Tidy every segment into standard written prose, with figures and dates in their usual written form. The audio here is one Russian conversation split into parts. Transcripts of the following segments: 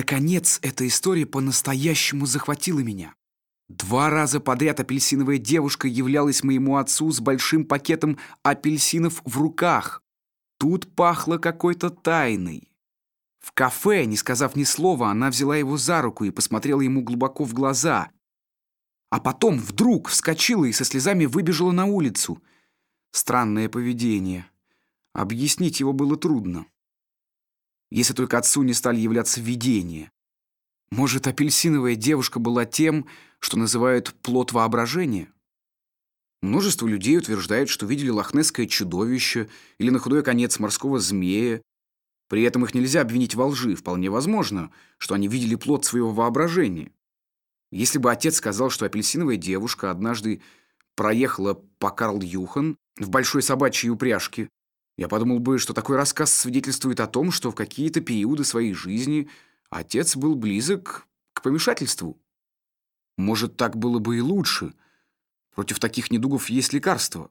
Наконец, эта история по-настоящему захватила меня. 2 раза подряд апельсиновая девушка являлась моему отцу с большим пакетом апельсинов в руках. Тут пахло какой-то тайной. В кафе, не сказав ни слова, она взяла его за руку и посмотрела ему глубоко в глаза. А потом вдруг вскочила и со слезами выбежала на улицу. Странное поведение. Объяснить его было трудно. Если только отцу не стали являться видения. Может, апельсиновая девушка была тем, что называют плод воображения? Множество людей утверждают, что видели лохнесское чудовище или на худой конец морского змея. При этом их нельзя обвинить во лжи. Вполне возможно, что они видели плод своего воображения. Если бы отец сказал, что апельсиновая девушка однажды проехала по Карл-Юхан в большой собачьей упряжке, я подумал бы, что такой рассказ свидетельствует о том, что в какие-то периоды своей жизни отец был близок к помешательству. Может, так было бы и лучше. Против таких недугов есть лекарство.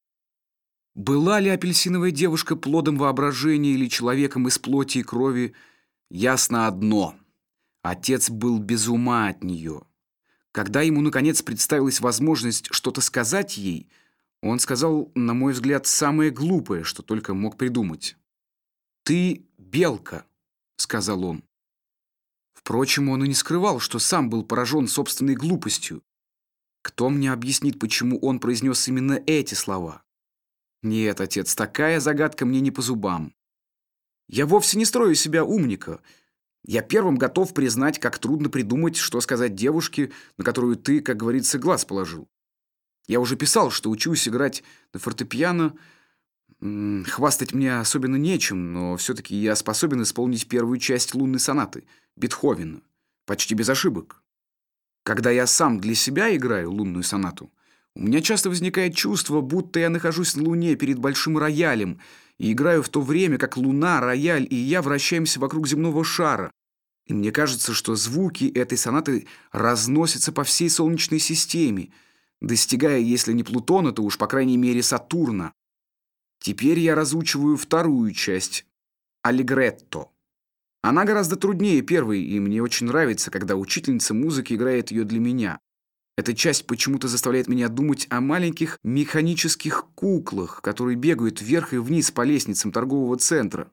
Была ли апельсиновая девушка плодом воображения или человеком из плоти и крови, ясно одно. Отец был без ума от нее. Когда ему, наконец, представилась возможность что-то сказать ей, он сказал, на мой взгляд, самое глупое, что только мог придумать. «Ты белка», — сказал он. Впрочем, он и не скрывал, что сам был поражен собственной глупостью. Кто мне объяснит, почему он произнес именно эти слова? Нет, отец, такая загадка мне не по зубам. Я вовсе не строю из себя умника. Я первым готов признать, как трудно придумать, что сказать девушке, на которую ты, как говорится, глаз положил. Я уже писал, что учусь играть на фортепиано. Хвастать мне особенно нечем, но все-таки я способен исполнить первую часть лунной сонаты Бетховена, почти без ошибок. Когда я сам для себя играю лунную сонату, у меня часто возникает чувство, будто я нахожусь на Луне перед большим роялем и играю в то время, как Луна, рояль и я вращаемся вокруг земного шара. И мне кажется, что звуки этой сонаты разносятся по всей Солнечной системе, достигая, если не Плутона, то уж, по крайней мере, Сатурна. Теперь я разучиваю вторую часть «Аллегретто». Она гораздо труднее первой, и мне очень нравится, когда учительница музыки играет ее для меня. Эта часть почему-то заставляет меня думать о маленьких механических куклах, которые бегают вверх и вниз по лестницам торгового центра.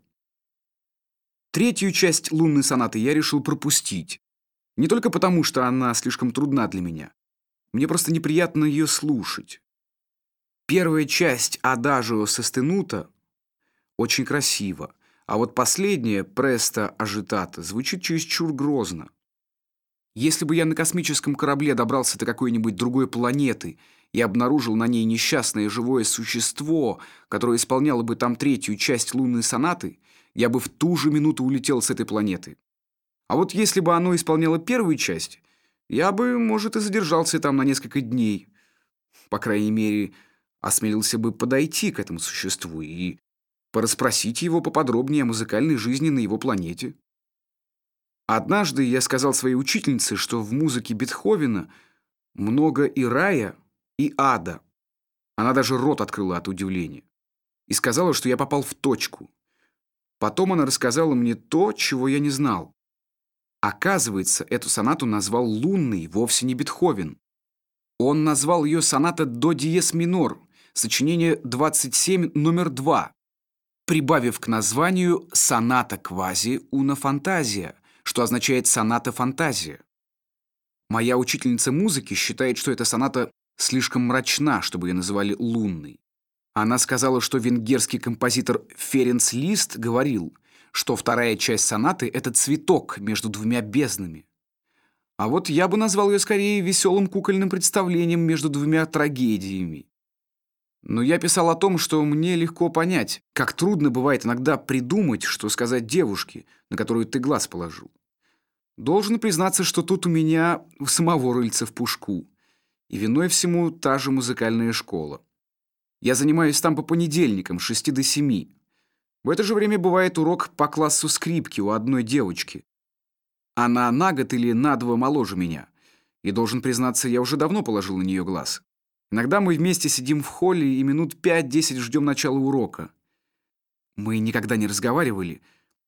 Третью часть лунной сонаты я решил пропустить. Не только потому, что она слишком трудна для меня. Мне просто неприятно ее слушать. Первая часть «Адажио состенуто» очень красива, а вот последняя «Престо ажитата» звучит чересчур грозно. Если бы я на космическом корабле добрался до какой-нибудь другой планеты и обнаружил на ней несчастное живое существо, которое исполняло бы там третью часть лунной сонаты, я бы в ту же минуту улетел с этой планеты. А вот если бы оно исполняло первую часть, я бы, может, и задержался там на несколько дней. По крайней мере, осмелился бы подойти к этому существу и порасспросить его поподробнее о музыкальной жизни на его планете. Однажды я сказал своей учительнице, что в музыке Бетховена много и рая, и ада. Она даже рот открыла от удивления. И сказала, что я попал в точку. Потом она рассказала мне то, чего я не знал. Оказывается, эту сонату назвал лунной вовсе не Бетховен. Он назвал ее соната до диез минор, сочинение 27, номер 2, прибавив к названию «Соната квази уна фантазия», что означает «соната-фантазия». Моя учительница музыки считает, что эта соната слишком мрачна, чтобы ее называли лунной. Она сказала, что венгерский композитор Ференц Лист говорил, что вторая часть сонаты — это цветок между двумя безднами. А вот я бы назвал ее скорее веселым кукольным представлением между двумя трагедиями. Но я писал о том, что мне легко понять, как трудно бывает иногда придумать, что сказать девушке, на которую ты глаз положил. Должен признаться, что тут у меня у самого рыльца в пушку, и виной всему та же музыкальная школа. Я занимаюсь там по понедельникам с 6 до 7. В это же время бывает урок по классу скрипки у одной девочки. Она на год или на 2 моложе меня, и, должен признаться, я уже давно положил на нее глаз. Иногда мы вместе сидим в холле и минут 5-10 ждем начала урока. Мы никогда не разговаривали,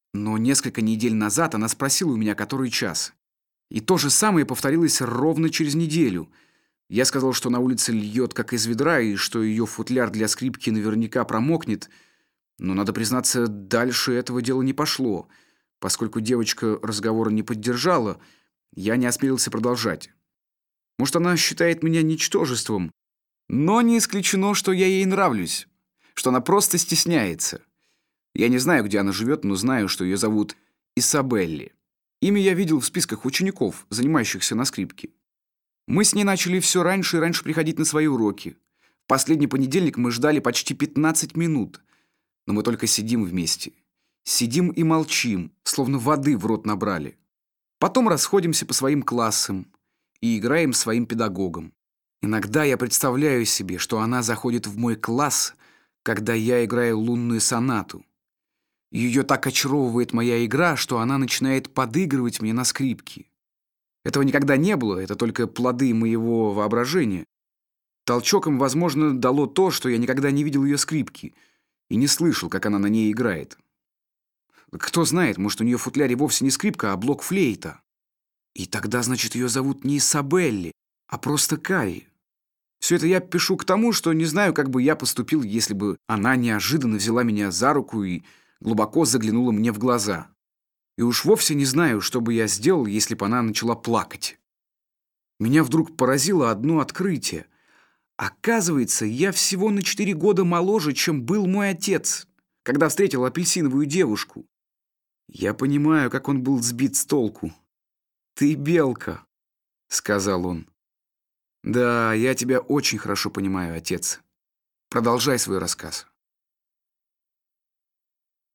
Но несколько недель назад она спросила у меня, который час. И то же самое повторилось ровно через неделю. Я сказал, что на улице льет как из ведра, и что ее футляр для скрипки наверняка промокнет. Но, надо признаться, дальше этого дела не пошло. Поскольку девочка разговора не поддержала, я не осмелился продолжать. Может, она считает меня ничтожеством, но не исключено, что я ей нравлюсь, что она просто стесняется. Я не знаю, где она живет, но знаю, что ее зовут Исабелли. Имя я видел в списках учеников, занимающихся на скрипке. Мы с ней начали все раньше и раньше приходить на свои уроки. В последний понедельник мы ждали почти 15 минут, но мы только сидим вместе. Сидим и молчим, словно воды в рот набрали. Потом расходимся по своим классам и играем своим педагогам. Иногда я представляю себе, что она заходит в мой класс, когда я играю лунную сонату. Ее так очаровывает моя игра, что она начинает подыгрывать мне на скрипке. Этого никогда не было, это только плоды моего воображения. Толчок им, возможно, дало то, что я никогда не видел ее скрипки и не слышал, как она на ней играет. Кто знает, может, у нее в футляре вовсе не скрипка, а блок-флейта. И тогда, значит, ее зовут не Исабелли, а просто Кари. Все это я пишу к тому, что не знаю, как бы я поступил, если бы она неожиданно взяла меня за руку и глубоко заглянула мне в глаза. И уж вовсе не знаю, что бы я сделал, если бы она начала плакать. Меня вдруг поразило одно открытие. Оказывается, я всего на 4 года моложе, чем был мой отец, когда встретил апельсиновую девушку. Я понимаю, как он был сбит с толку. «Ты белка», — сказал он. «Да, я тебя очень хорошо понимаю, отец. Продолжай свой рассказ».